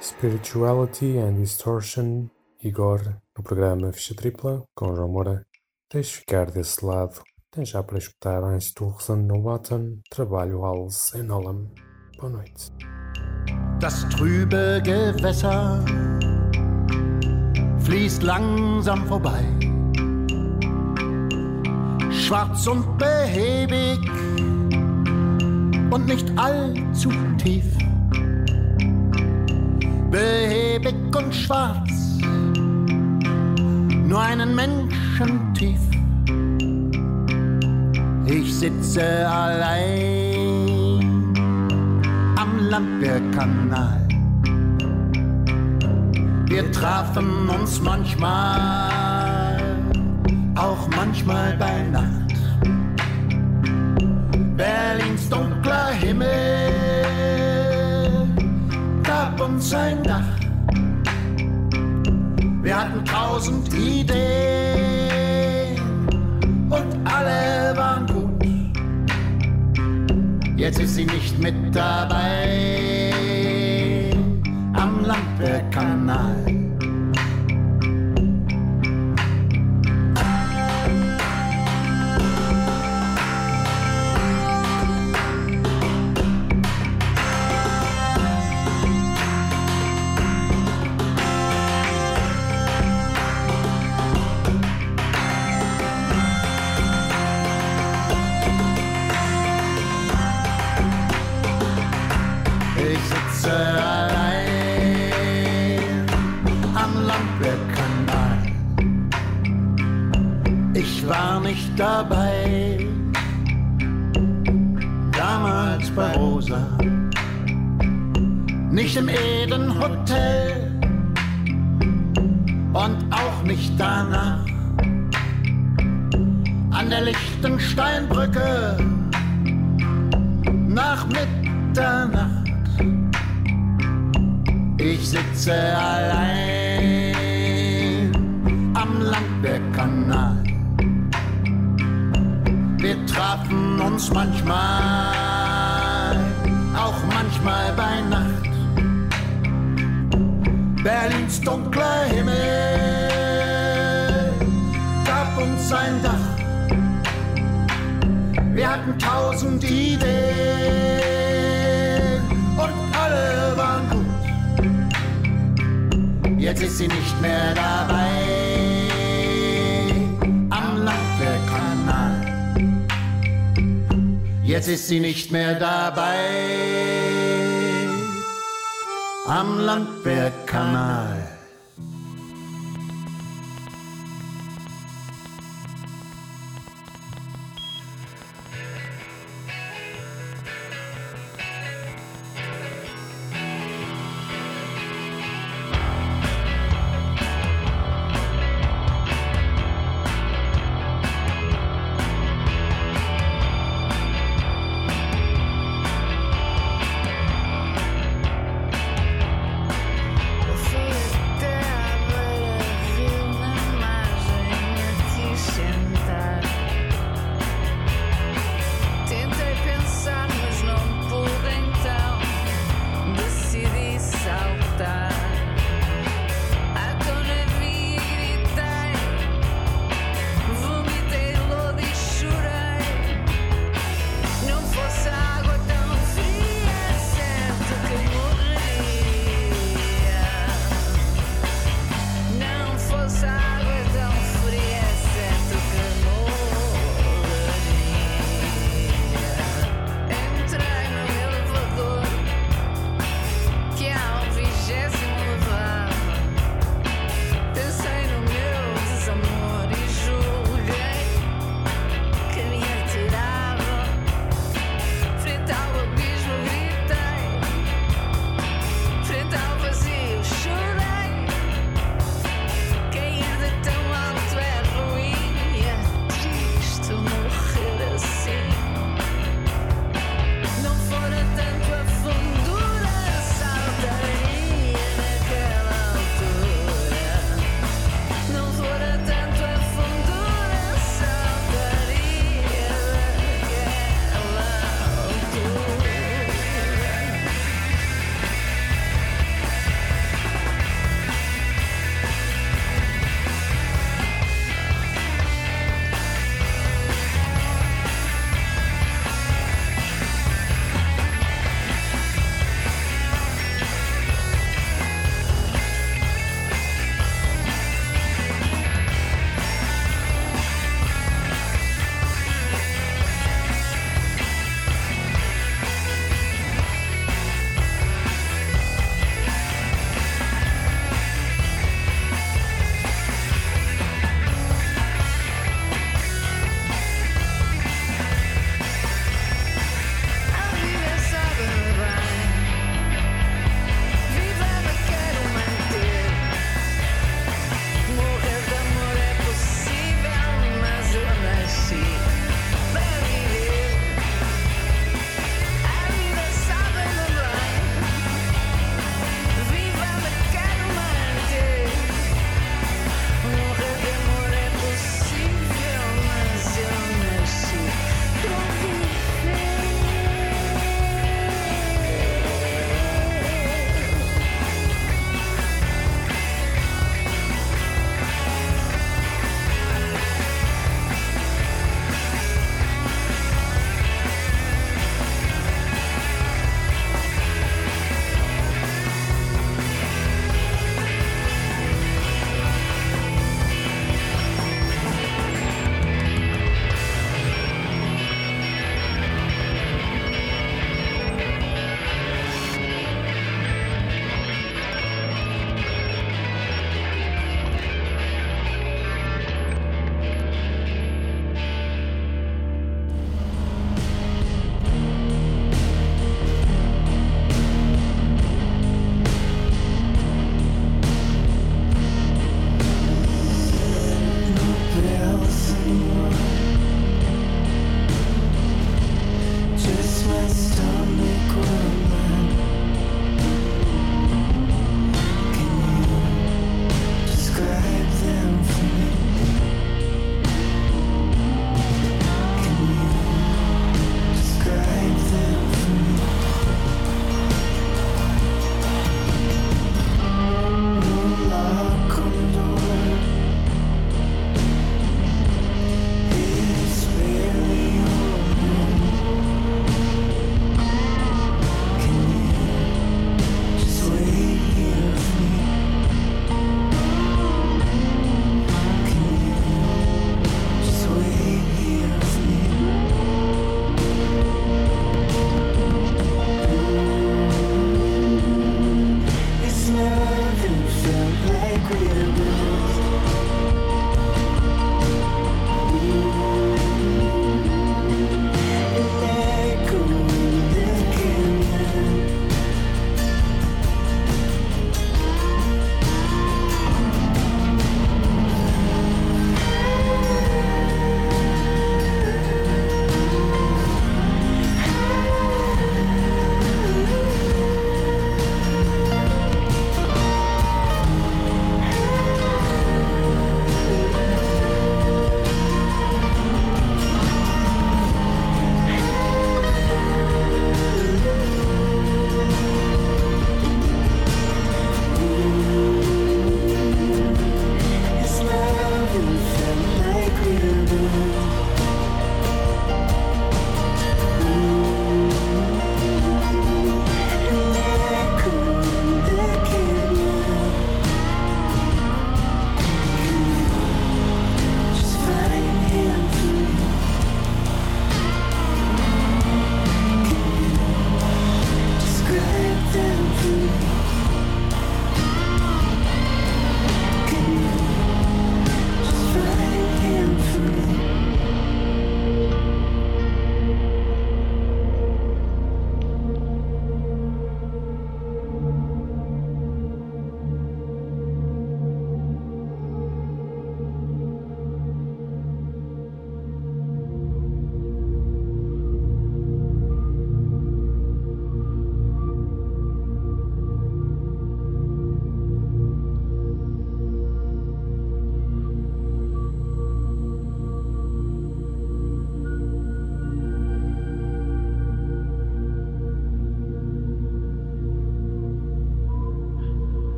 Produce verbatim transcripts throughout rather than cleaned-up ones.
Spirituality and Distortion, Igor, no programa Ficha Tripla, com João Moura. Deixe ficar desse lado. Tem já para escutar Eins Tuchsen no Button, Trabalho als in allem. Boa noite. Das trübe Gewässer fließt langsam vorbei, schwarz und behäbig und nicht allzu tief. Behäbig und schwarz, nur einen Menschen tief. Ich sitze allein am Landwehrkanal. Wir trafen uns manchmal, auch manchmal bei Nacht. Berlins dunkler Himmel gab uns ein Dach. Wir hatten tausend Ideen und alle waren gut. Jetzt ist sie nicht mit dabei am Landwehrkanal. Dabei, damals bei Rosa, nicht im Eden Hotel und auch nicht danach, an der Lichtensteinbrücke nach Mitternacht. Ich sitze allein am Landwehrkanal. Wir trafen uns manchmal, auch manchmal bei Nacht. Berlins dunkler Himmel gab uns ein Dach. Wir hatten tausend Ideen und alle waren gut. Jetzt ist sie nicht mehr dabei am Landwehrkanal. Jetzt ist sie nicht mehr dabei am Landwehrkanal. There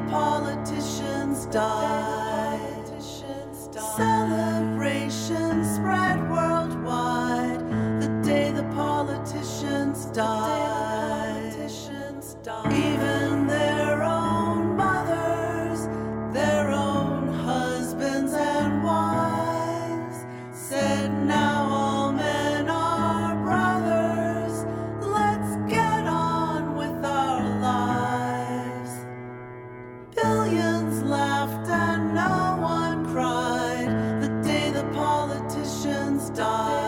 politicians died. Celebrations spread worldwide the day the politicians died. Even their own mothers, their own husbands and wives said, now all men are brothers, let's get on with our lives. Billions laughed and no one cried the day the politicians died.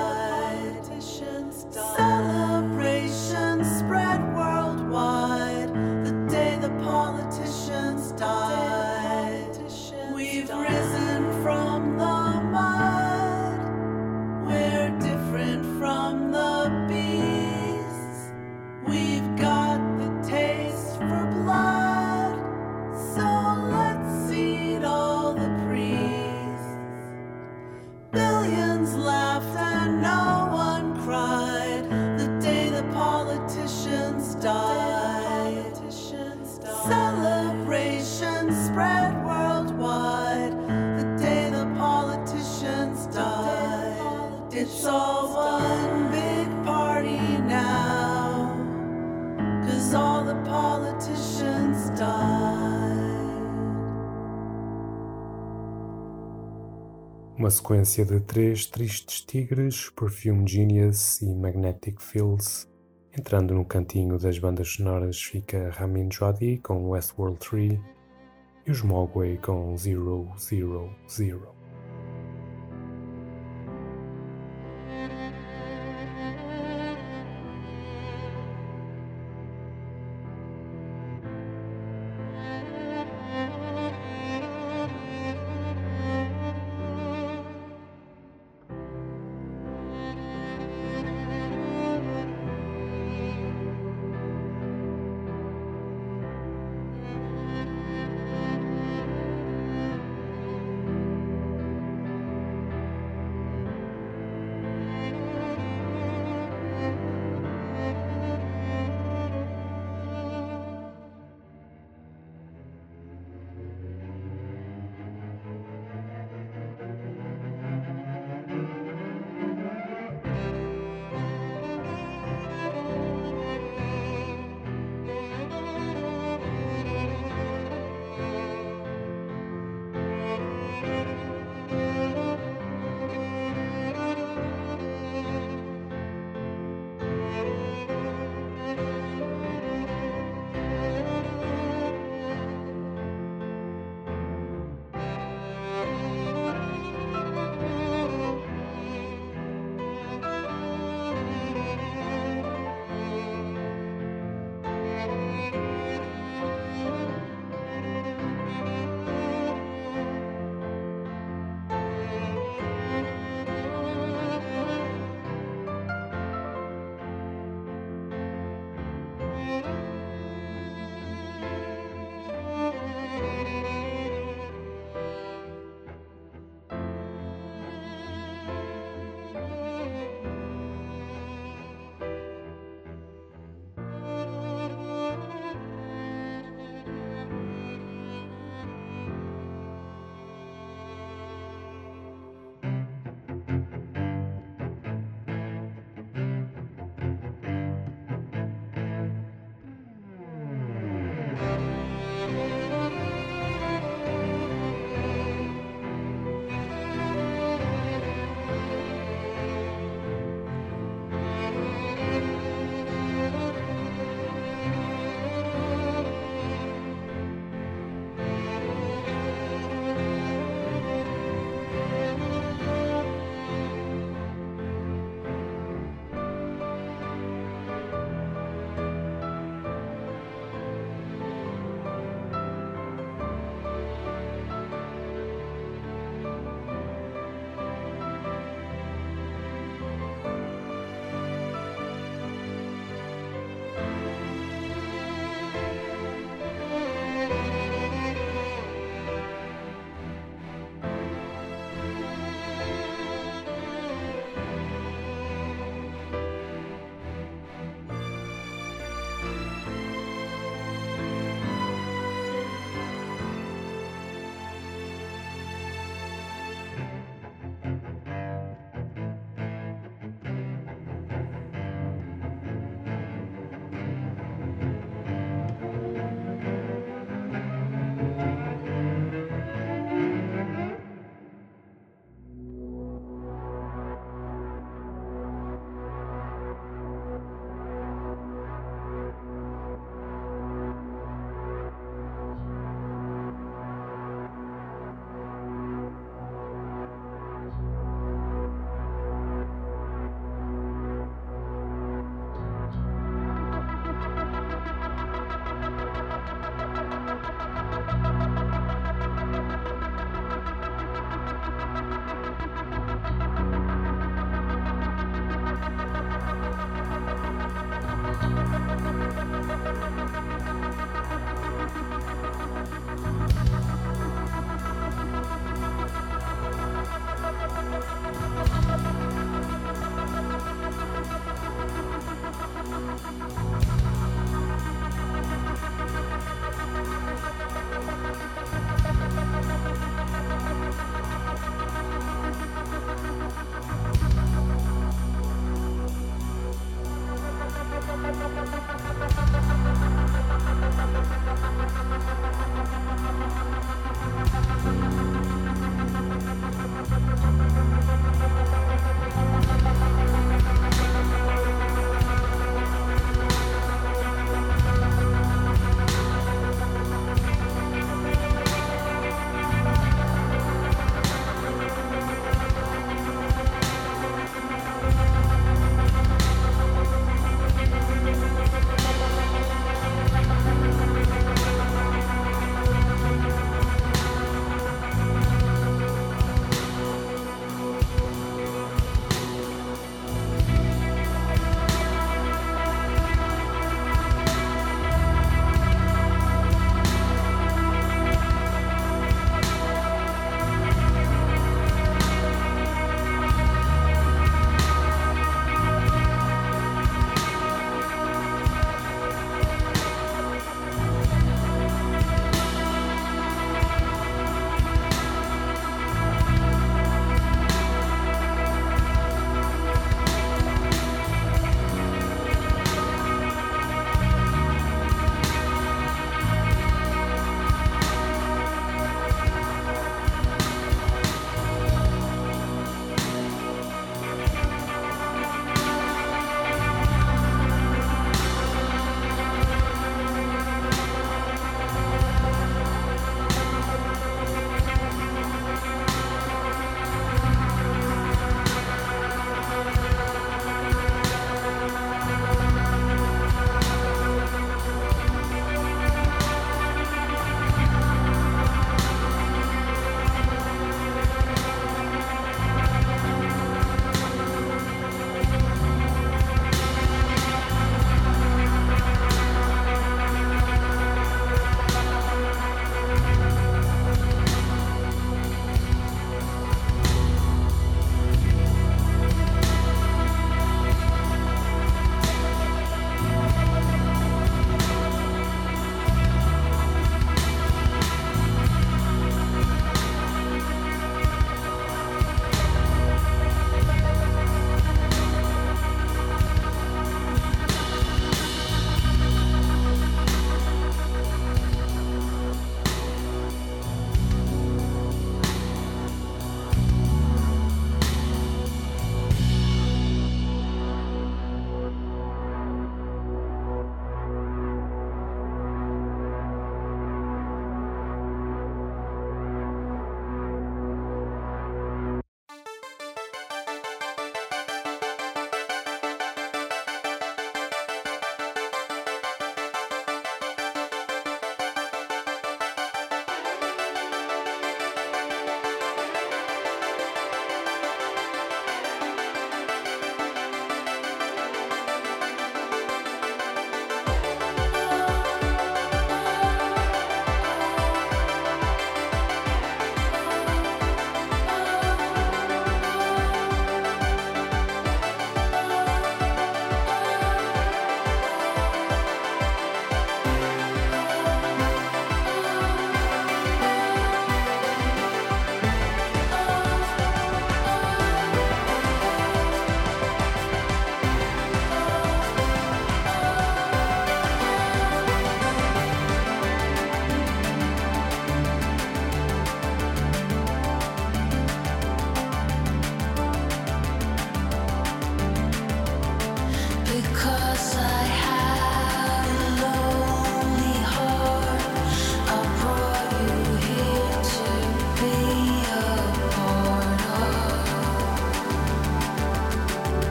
Celebrations spread worldwide the day the politicians died. We've risen from the mud, we're different from the beasts. We've got the taste for blood, so let's eat all the priests. Billions laughed and no one cried the day the politicians died. Celebrations spread worldwide the day the politicians died. It's all one big party now, 'cause all the politicians died. Uma sequência de três tristes tigres, Perfume Genius e Magnetic Fields. Entrando no cantinho das bandas sonoras fica Ramin Djawadi com Westworld três e os Mogwai com zero zero zero.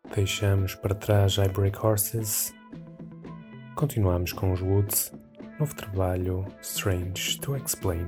Deixamos para trás I Break Horses. Continuamos com os Woods, novo trabalho Strange to Explain.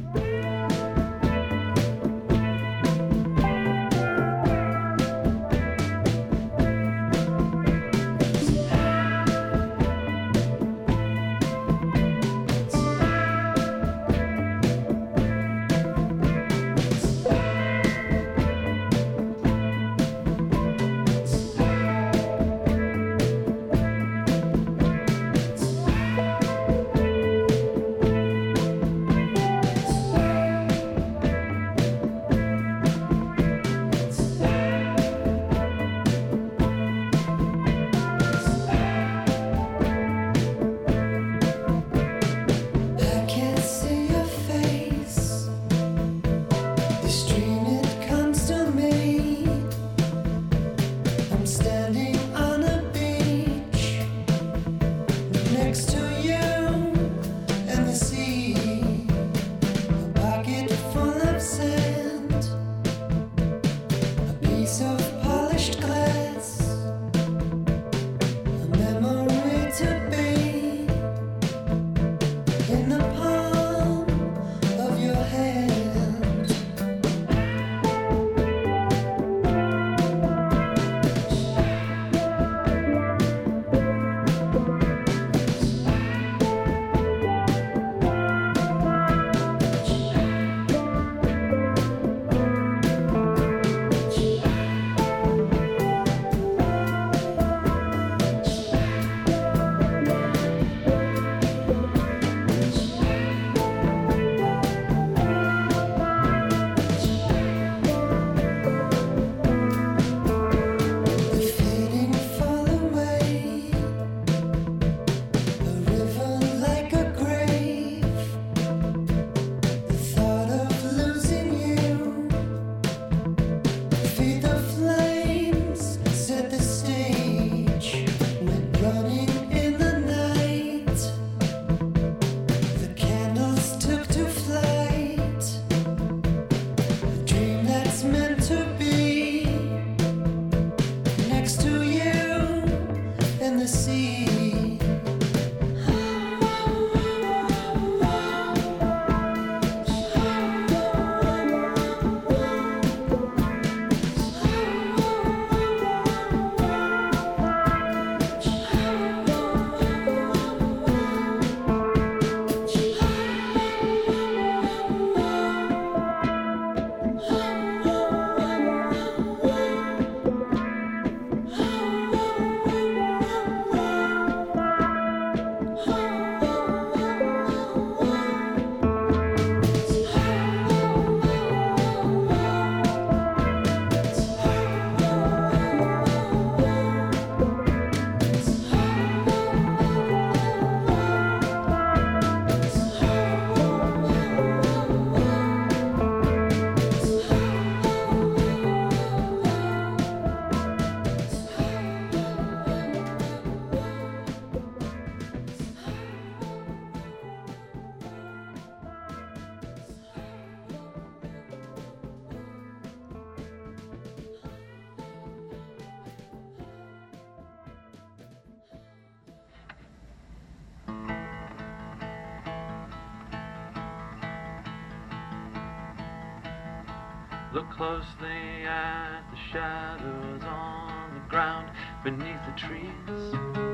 Look closely at the shadows on the ground beneath the trees.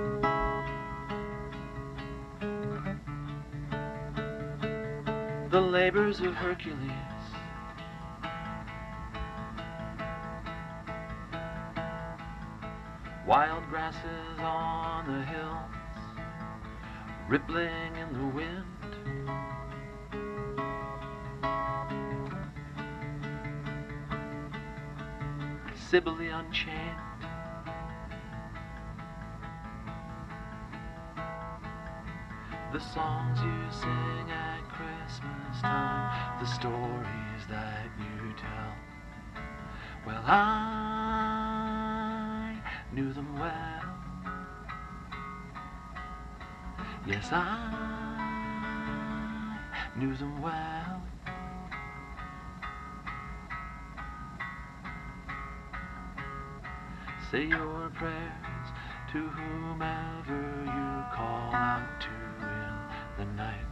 The labors of Hercules. Wild grasses on the hills, rippling in the wind. Sibylle unchained. The songs you sing at Christmas time, the stories that you tell. Well, I knew them well. Yes, I knew them well. Say your prayers to whomever you call out to in the night.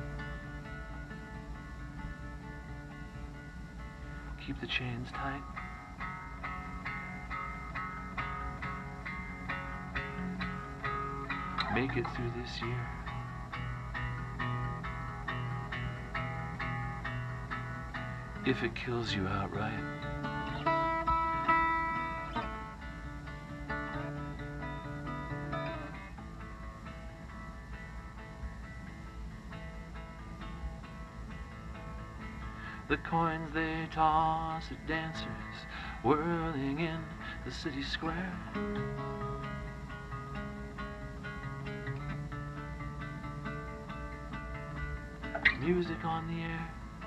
Keep the chains tight. Make it through this year. If it kills you outright. The coins they toss at dancers whirling in the city square. Music on the air.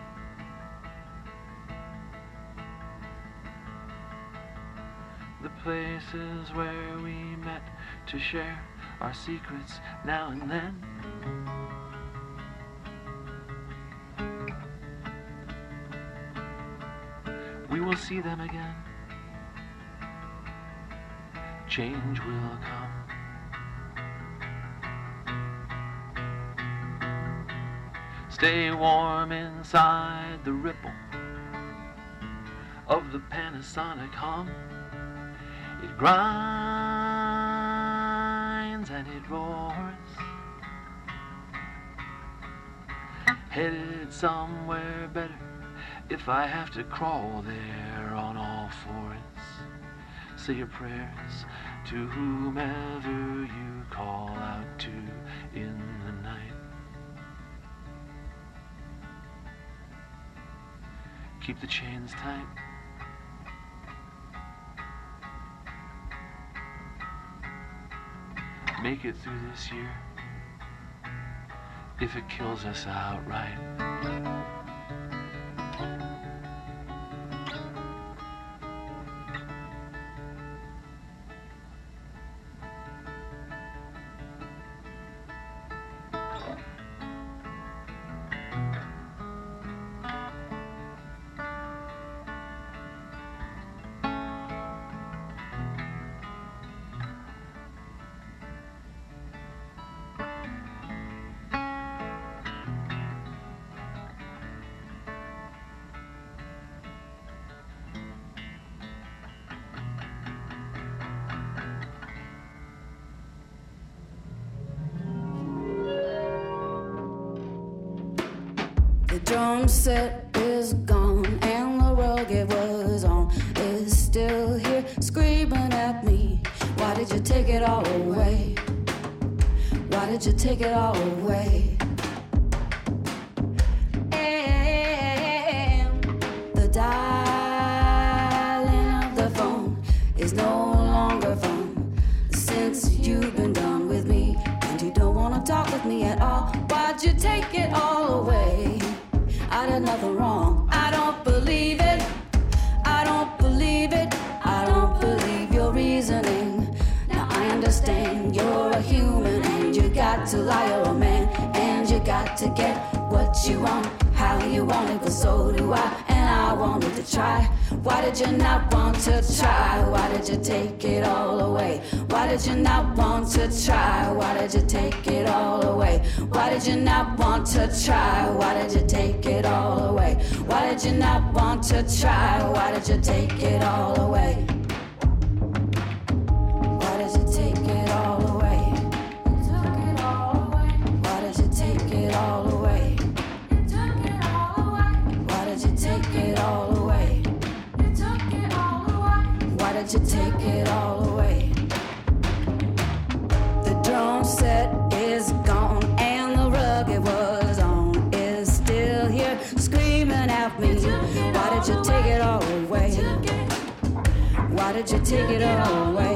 The places where we met to share our secrets now and then. We will see them again. Change will come. Stay warm inside the ripple of the Panasonic hum. It grinds and it roars, headed somewhere better if I have to crawl there on all fours. Say your prayers to whomever you call out to in the night. Keep the chains tight. Make it through this year. If it kills us outright. The drum set is gone and the rug it was on is still here screaming at me. Why did you take it all away? Why did you take it all away? And the dialing of the phone is no longer fun since you've been done with me and you don't want to talk with me at all. Why'd you take it all away? I did nothing wrong. I don't believe it. I don't believe it. I don't believe your reasoning. Now I understand you're a human and you got to lie, you're a man, and you got to get what you want, how you want it, but so do I, and I wanted to try. Why did you not want to try? Why did you take it all away? Why did you not want to try? Why did you take it all away? Why did you not want to try? Why did you take it all away? Why did you not want to try? Why did you take it all away? Why did you take it all away? Took it all away. Why did you take it all away? Took it all away. Why did you take it all away? Took it all away. Why did you take it all away? The drum set is gone and the rug it was on is still here screaming at me. Why did you take it all away? Why did you take it all away?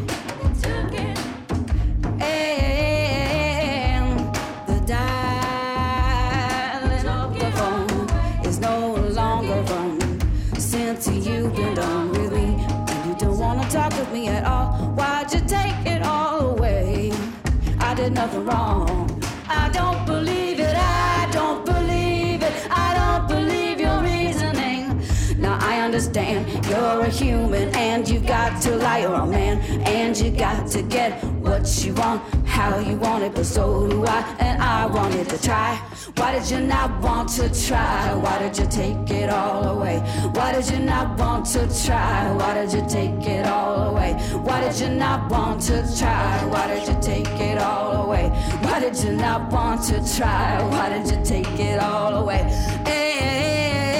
And the dialing of the phone is no longer wrong since you've been done with me and you don't want to talk with me at all. Why'd you take it all away? I did nothing wrong. I don't believe it. I don't believe it. I don't believe your reasoning. Now I understand you're you're a human, and you've got to lie, you're a man, and you got to get what you want, how you want it, but so do I, and I wanted to try. Why did you not want to try? Why did you take it all away? Why did you not want to try? Why did you take it all away? Why did you not want to try? Why did you take it all away? Why did you not want to try? Why did you take it all away? Hey.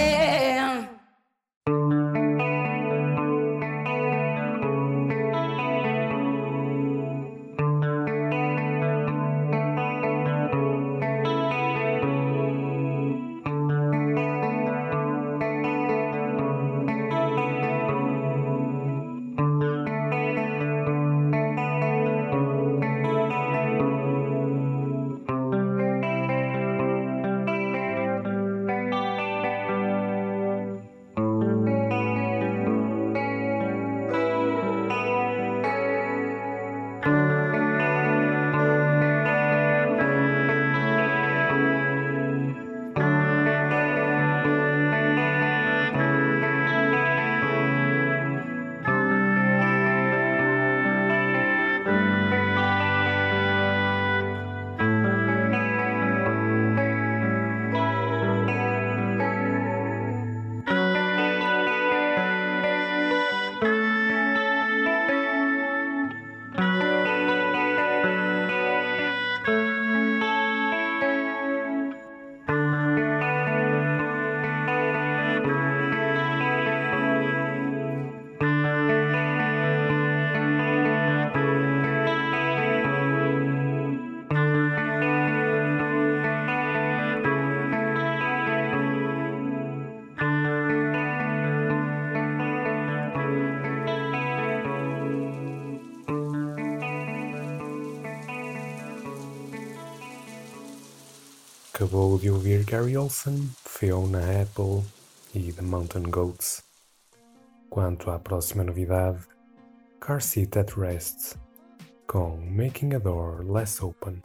Acabou de ouvir Gary Olsen, Fiona Apple e The Mountain Goats. Quanto à próxima novidade, Car Seat at Rest, com Making a Door Less Open.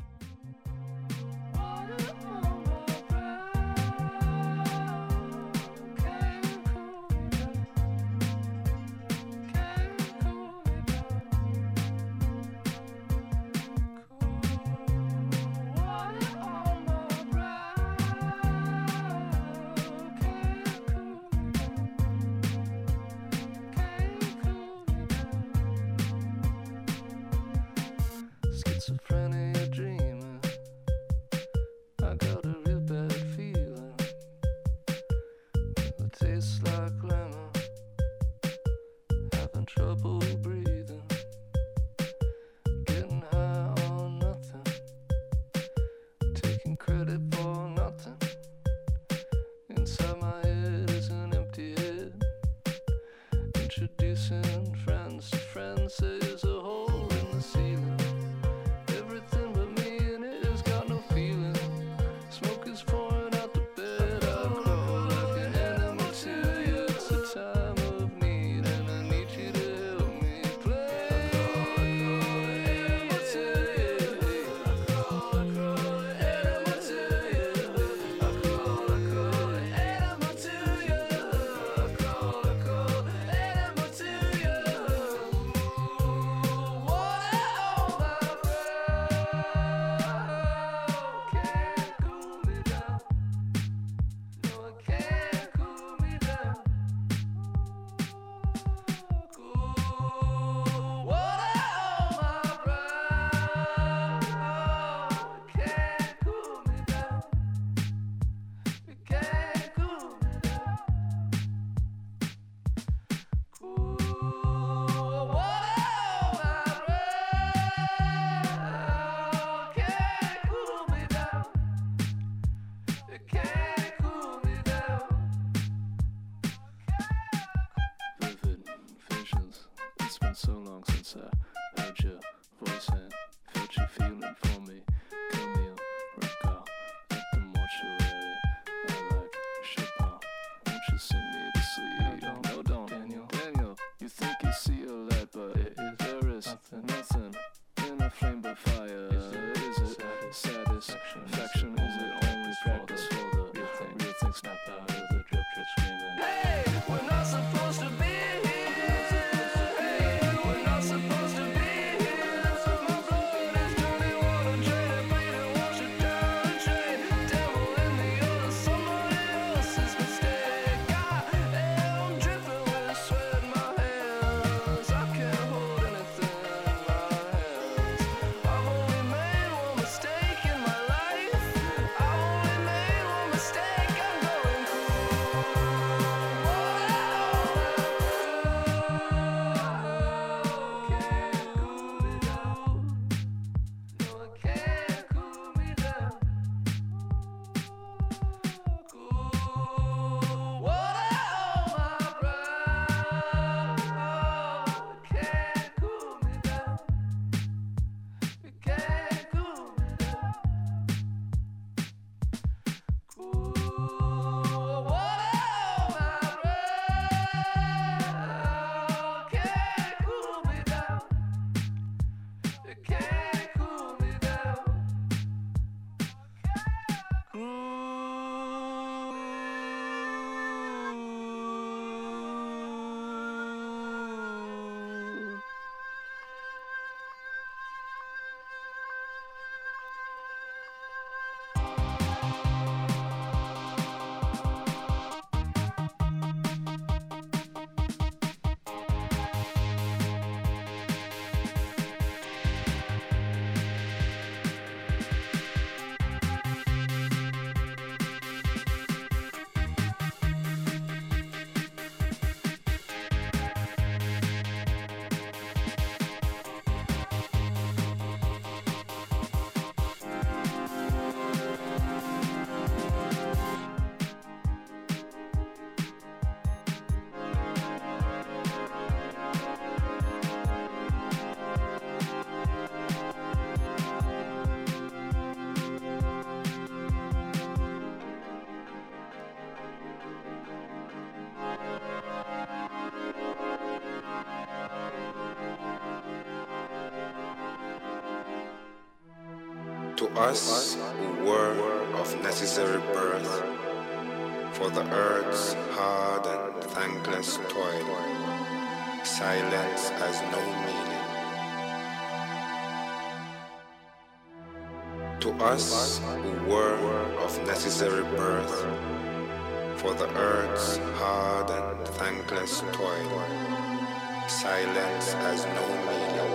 Schizophrenia dreaming, I got a real bad feeling. It tastes like lemon, having trouble breathing, getting high on nothing, taking credit for nothing. Inside my head is an empty head, introducing friends to friends. There's a hole in the ceiling, everything but me, and it has got no feeling. Smoke is pouring out the bed, I crawl like an enemy to you. It's a time of need, and I need you to help me play. I crawl, I crawl, enemy to you. I crawl, I crawl, enemy to you. I crawl, I crawl, enemy to you. I crawl, I crawl, enemy to you. Water on my can't cool me down. No, it can't cool me down. Cool water on my brow. It can't cool me down. It can't cool me down. Cool water on my brow. Can't cool me down. It can't cool me down. Vivid visions. It's been so long since I heard your voice and felt you feeling for me. Camille Recall at the mortuary. I like Chopin. Won't you sing me to sleep? No, don't. Daniel. Daniel, you think you see a light, but it is, there is nothing, nothing in a flame but fire. Is it satisfaction? Is it only practice for the real thing? Real thing snap out of the drip drip screaming. Hey, we're not supposed to be here. To us who were of necessary birth, for the earth's hard and thankless toil, silence has no meaning. To us who were of necessary birth, for the earth's hard and thankless toil, silence has no meaning.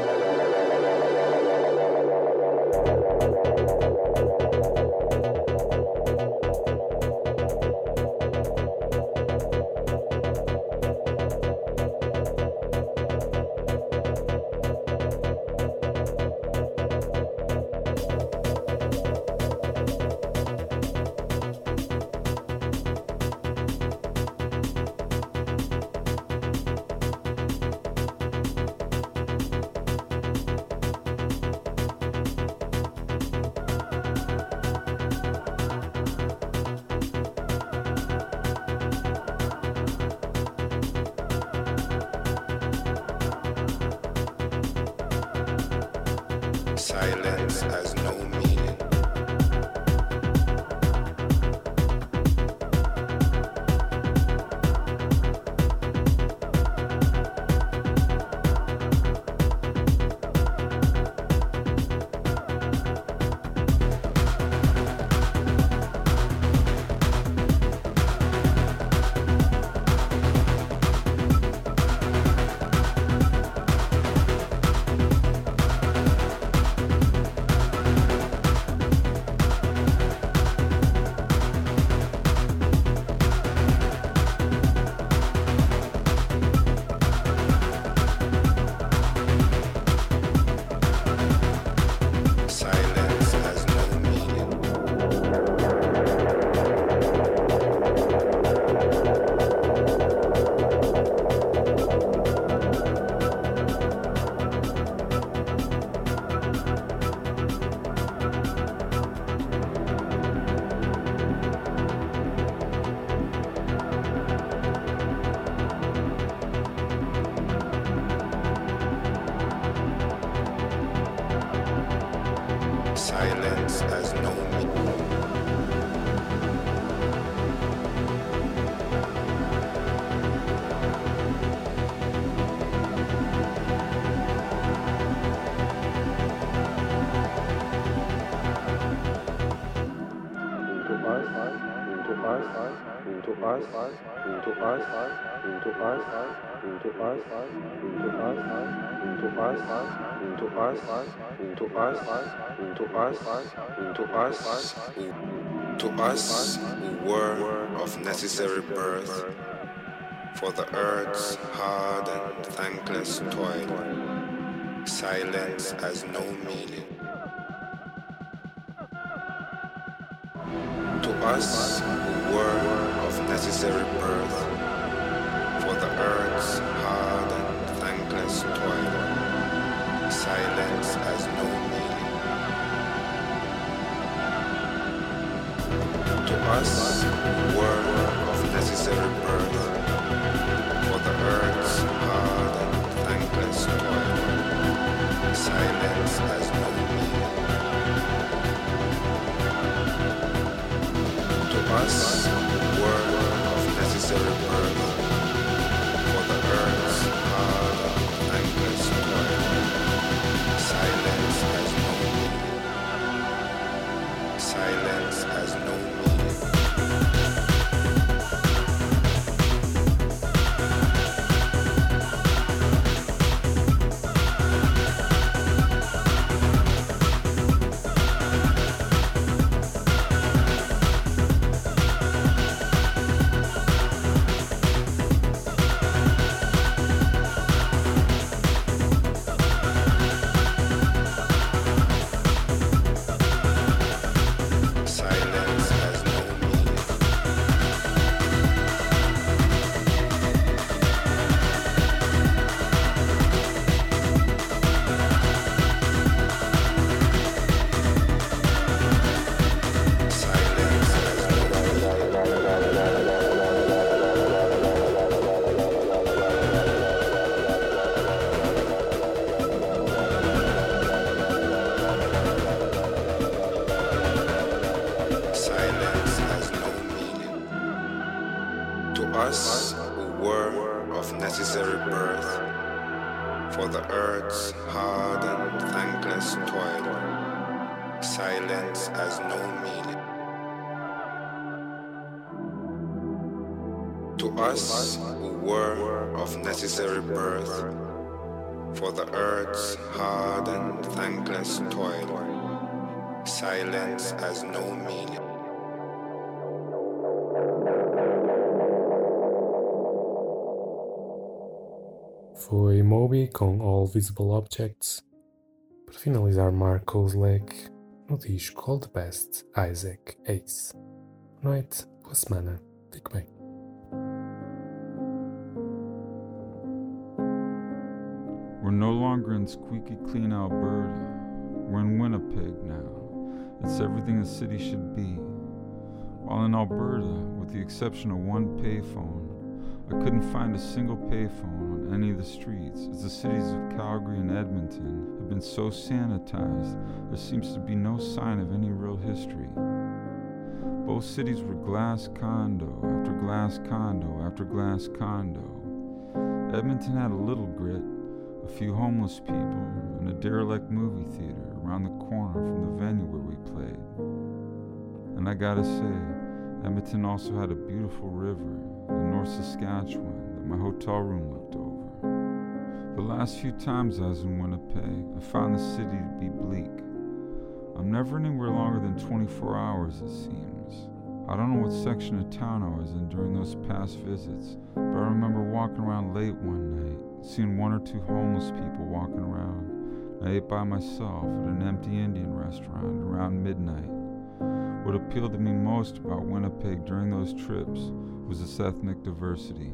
Silence has no meaning. Silence has no meaning. To us, to us, to us, to us, to us, to us, to us, to us, to us, to us, to us who were of necessary birth, for the earth's hard and thankless toil, silence has no meaning. To us who were of necessary birth, for the earth's hard and thankless toil, silence has no meaning. To us who were of necessary birth, for the earth's hard and thankless toil, silence has no meaning. To us who were of necessary birth, for the earth's hard and thankless toil, silence has no meaning. Silence has no meaning. us who were of necessary birth, for the earth's hard and thankless toil, silence has no meaning. To us who were of necessary birth, for the earth's hard and thankless toil, silence has no meaning. Foi Moby com All Visible Objects. Para finalizar, Marcos Leck no disco All the Best, Isaac Ace. Boa noite, boa semana, fique bem. We're no longer in squeaky clean Alberta. We're in Winnipeg now. It's everything a city should be. While in Alberta, with the exception of one payphone, I couldn't find a single payphone on any of the streets, as the cities of Calgary and Edmonton have been so sanitized there seems to be no sign of any real history. Both cities were glass condo after glass condo after glass condo. Edmonton had a little grit, a few homeless people, and a derelict movie theater around the corner from the venue where we played. And I gotta say, Edmonton also had a beautiful river, the North Saskatchewan, that my hotel room looked over. The last few times I was in Winnipeg, I found the city to be bleak. I'm never anywhere longer than twenty-four hours, it seems. I don't know what section of town I was in during those past visits, but I remember walking around late one night, seeing one or two homeless people walking around. I ate by myself at an empty Indian restaurant around midnight. What appealed to me most about Winnipeg during those trips was its ethnic diversity.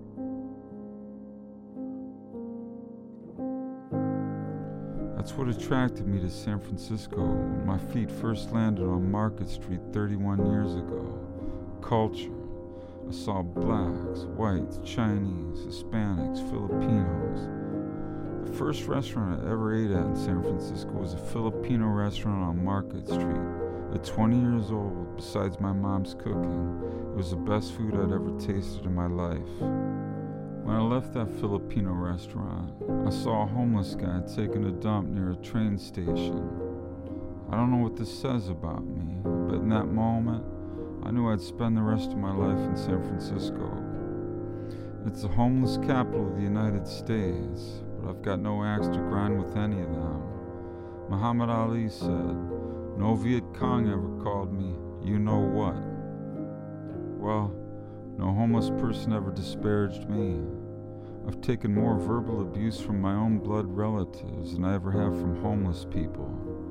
That's what attracted me to San Francisco when my feet first landed on Market Street thirty-one years ago. Culture. I saw blacks, whites, Chinese, Hispanics, Filipinos. The first restaurant I ever ate at in San Francisco was a Filipino restaurant on Market Street. At twenty years old, besides my mom's cooking, it was the best food I'd ever tasted in my life. When I left that Filipino restaurant, I saw a homeless guy taking a dump near a train station. I don't know what this says about me, but in that moment, I knew I'd spend the rest of my life in San Francisco. It's the homeless capital of the United States, but I've got no axe to grind with any of them. Muhammad Ali said, "No Viet Cong ever called me, you know what." Well, no homeless person ever disparaged me. I've taken more verbal abuse from my own blood relatives than I ever have from homeless people.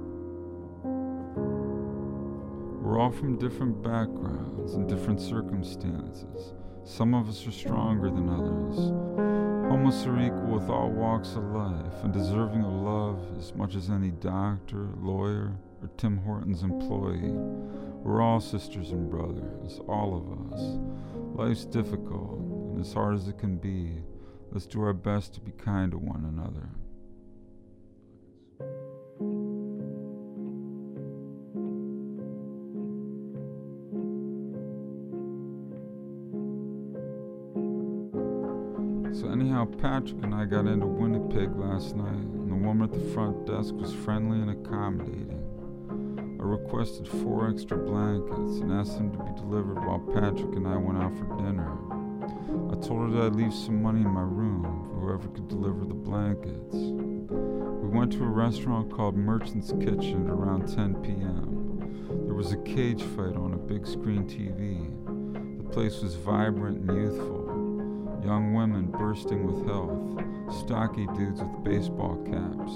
We're all from different backgrounds and different circumstances. Some of us are stronger than others. Homeless are equal with all walks of life and deserving of love as much as any doctor, lawyer, or Tim Hortons employee. We're all sisters and brothers, all of us. Life's difficult, and as hard as it can be, let's do our best to be kind to one another. So anyhow, Patrick and I got into Winnipeg last night, and the woman at the front desk was friendly and accommodating. I requested four extra blankets and asked them to be delivered while Patrick and I went out for dinner. I told her that I'd leave some money in my room for whoever could deliver the blankets. We went to a restaurant called Merchant's Kitchen at around ten p.m. There was a cage fight on a big screen T V. The place was vibrant and youthful. Young women bursting with health, stocky dudes with baseball caps.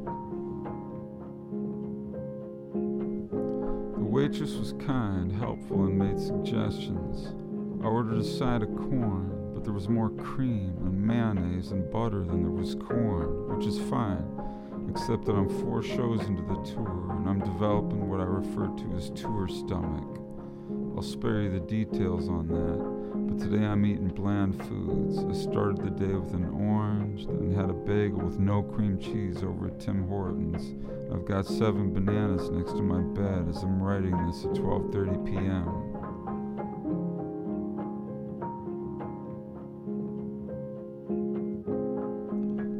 The waitress was kind, helpful, and made suggestions. I ordered a side of corn, but there was more cream and mayonnaise and butter than there was corn, which is fine, except that I'm four shows into the tour and I'm developing what I refer to as tour stomach. I'll spare you the details on that, but today I'm eating bland foods. I started the day with an orange, then had a bagel with no cream cheese over at Tim Hortons. I've got seven bananas next to my bed as I'm writing this at twelve thirty p.m.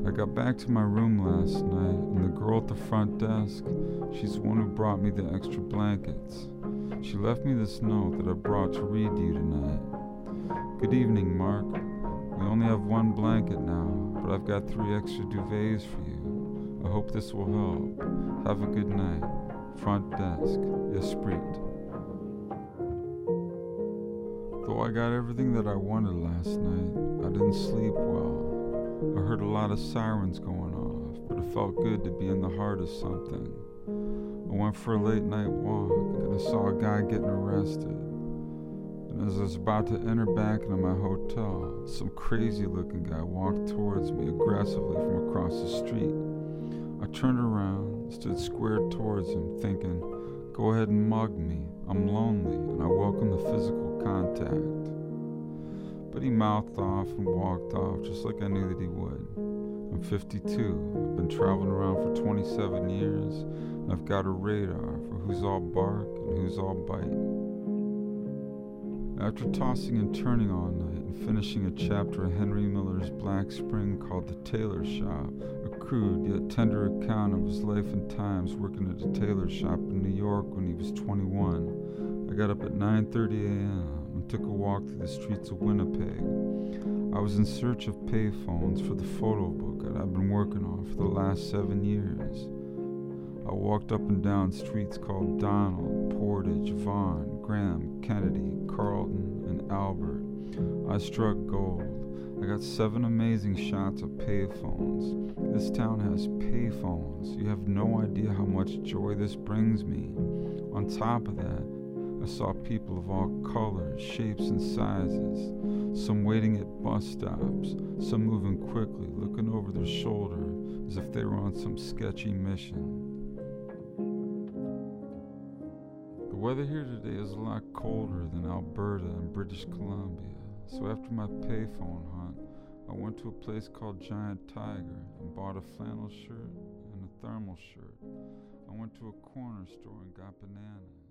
I got back to my room last night, and the girl at the front desk, she's the one who brought me the extra blankets. She left me this note that I brought to read to you tonight. Good evening, Mark. We only have one blanket now, but I've got three extra duvets for you. I hope this will help. Have a good night. Front desk, Esprit. Though I got everything that I wanted last night, I didn't sleep well. I heard a lot of sirens going off, but it felt good to be in the heart of something. I went for a late night walk, and I saw a guy getting arrested. And as I was about to enter back into my hotel, some crazy looking guy walked towards me aggressively from across the street. I turned around, stood squared towards him, thinking, go ahead and mug me, I'm lonely, and I welcome the physical contact. But he mouthed off and walked off just like I knew that he would. I'm fifty-two, I've been traveling around for twenty-seven years, and I've got a radar for who's all bark and who's all bite. After tossing and turning all night and finishing a chapter of Henry Miller's Black Spring called The Tailor Shop, a crude yet tender account of his life and times working at a tailor shop in New York when he was twenty-one, I got up at nine thirty a.m. and took a walk through the streets of Winnipeg. I was in search of payphones for the photo book that I've been working on for the last seven years. I walked up and down streets called Donald, Portage, Vaughan, Graham, Kennedy, Carlton, and Albert. I struck gold. I got seven amazing shots of payphones. This town has payphones. You have no idea how much joy this brings me. On top of that, I saw people of all colors, shapes, and sizes. Some waiting at bus stops, some moving quickly, looking over their shoulder as if they were on some sketchy mission. The weather here today is a lot colder than Alberta and British Columbia, so after my payphone hunt, I went to a place called Giant Tiger and bought a flannel shirt and a thermal shirt. I went to a corner store and got bananas.